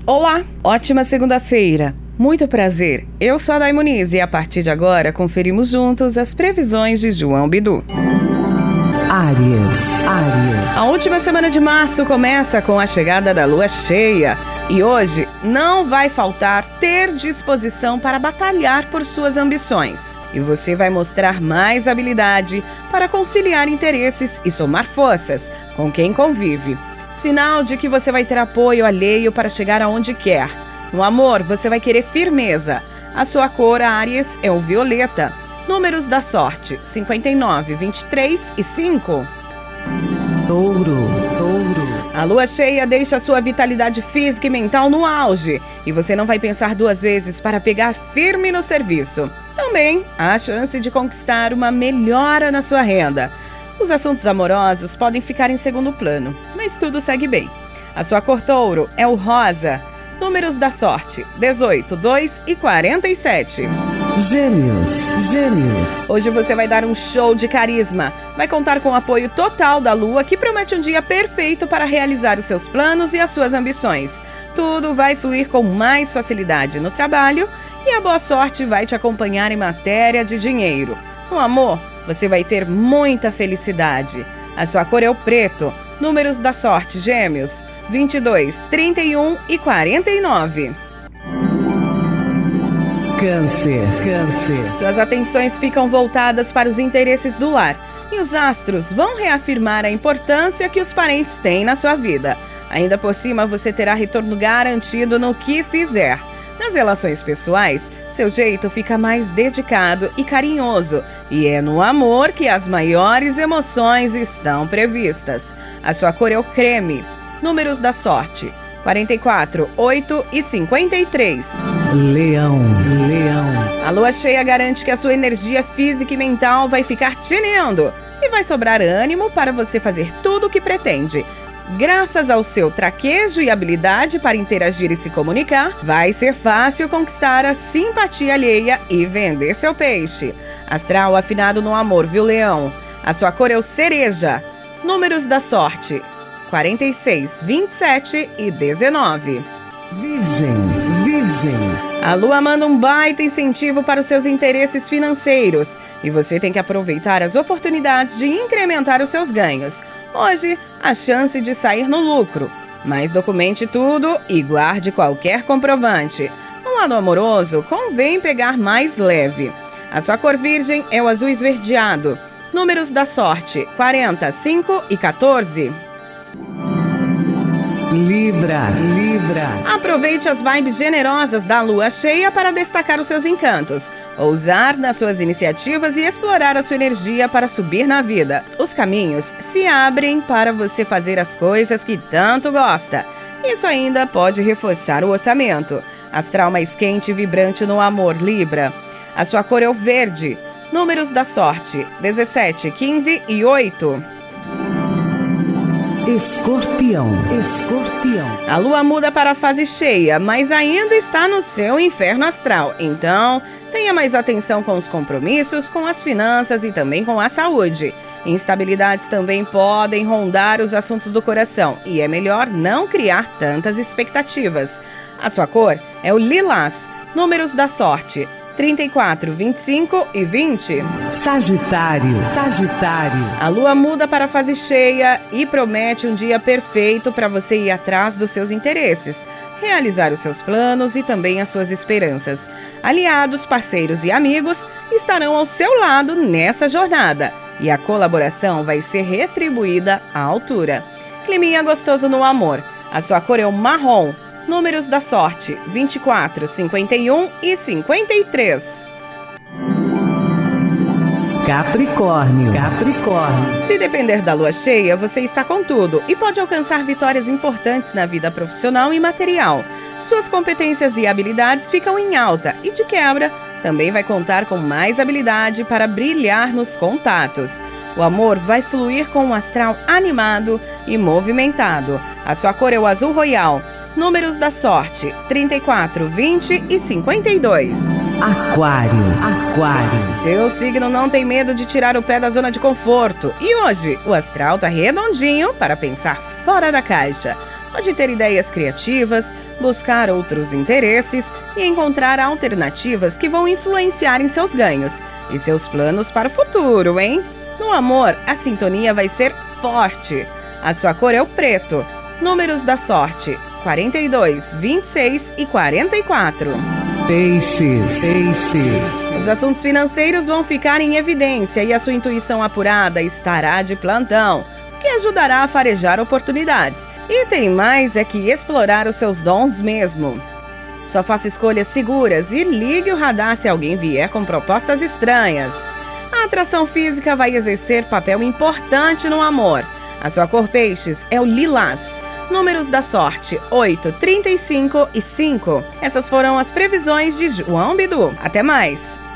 Olá, ótima segunda-feira. Muito prazer, eu sou a Day Muniz e a partir de agora conferimos juntos as previsões de João Bidu. Áries. A última semana de março começa com a chegada da lua cheia e hoje não vai faltar ter disposição para batalhar por suas ambições. E você vai mostrar mais habilidade para conciliar interesses e somar forças com quem convive. Sinal de que você vai ter apoio alheio para chegar aonde quer. No amor, você vai querer firmeza. A sua cor, Áries, é o violeta. Números da sorte: 59, 23 e 5. Touro. A lua cheia deixa a sua vitalidade física e mental no auge. E você não vai pensar duas vezes para pegar firme no serviço. Também há a chance de conquistar uma melhora na sua renda. Os assuntos amorosos podem ficar em segundo plano, mas tudo segue bem. A sua cor touro é o rosa. Números da sorte: 18, 2 e 47. Gêmeos. Hoje você vai dar um show de carisma. Vai contar com o apoio total da lua, que promete um dia perfeito para realizar os seus planos e as suas ambições. Tudo vai fluir com mais facilidade no trabalho e a boa sorte vai te acompanhar em matéria de dinheiro. No amor, você vai ter muita felicidade. A sua cor é o preto. Números da sorte: Gêmeos, 22, 31 e 49. Câncer. Suas atenções ficam voltadas para os interesses do lar e os astros vão reafirmar a importância que os parentes têm na sua vida. Ainda por cima, você terá retorno garantido no que fizer. Nas relações pessoais, seu jeito fica mais dedicado e carinhoso, e é no amor que as maiores emoções estão previstas. A sua cor é o creme. Números da sorte: 44, 8 e 53. Leão. A lua cheia garante que a sua energia física e mental vai ficar tinindo e vai sobrar ânimo para você fazer tudo o que pretende. Graças ao seu traquejo e habilidade para interagir e se comunicar, vai ser fácil conquistar a simpatia alheia e vender seu peixe. Astral afinado no amor, viu, Leão? A sua cor é o cereja. Números da sorte: 46, 27 e 19. Virgem. A lua manda um baita incentivo para os seus interesses financeiros e você tem que aproveitar as oportunidades de incrementar os seus ganhos. Hoje, a chance de sair no lucro, mas documente tudo e guarde qualquer comprovante. No lado amoroso, convém pegar mais leve. A sua cor virgem é o azul esverdeado. Números da sorte: 40, 5 e 14. Libra. Aproveite as vibes generosas da lua cheia para destacar os seus encantos, ousar nas suas iniciativas e explorar a sua energia para subir na vida. Os caminhos se abrem para você fazer as coisas que tanto gosta. Isso ainda pode reforçar o orçamento. Astral mais quente e vibrante no amor, Libra. A sua cor é o verde. Números da sorte: 17, 15 e 8. Escorpião. A lua muda para a fase cheia, mas ainda está no seu inferno astral. Então, tenha mais atenção com os compromissos, com as finanças e também com a saúde. Instabilidades também podem rondar os assuntos do coração e é melhor não criar tantas expectativas. A sua cor é o lilás. Números da sorte: 34, 25 e 20. Sagitário. A lua muda para a fase cheia e promete um dia perfeito para você ir atrás dos seus interesses, realizar os seus planos e também as suas esperanças. Aliados, parceiros e amigos estarão ao seu lado nessa jornada e a colaboração vai ser retribuída à altura. Climinha gostoso no amor. A sua cor é o marrom. Números da sorte: 24, 51 e 53. Capricórnio. Se depender da lua cheia, você está com tudo e pode alcançar vitórias importantes na vida profissional e material. Suas competências e habilidades ficam em alta e, de quebra, também vai contar com mais habilidade para brilhar nos contatos. O amor vai fluir com um astral animado e movimentado. A sua cor é o azul royal. Números da sorte: 34, 20 e 52. Aquário. Seu signo não tem medo de tirar o pé da zona de conforto. E hoje, o astral tá redondinho para pensar fora da caixa. Pode ter ideias criativas, buscar outros interesses e encontrar alternativas que vão influenciar em seus ganhos e seus planos para o futuro, hein? No amor, a sintonia vai ser forte. A sua cor é o preto. Números da sorte: 42, 26 e 44. Peixes. Os assuntos financeiros vão ficar em evidência e a sua intuição apurada estará de plantão, o que ajudará a farejar oportunidades. E tem mais é que explorar os seus dons mesmo. Só faça escolhas seguras e ligue o radar se alguém vier com propostas estranhas. A atração física vai exercer papel importante no amor. A sua cor peixes é o lilás. Números da sorte: 8, 35 e 5. Essas foram as previsões de João Bidu. Até mais!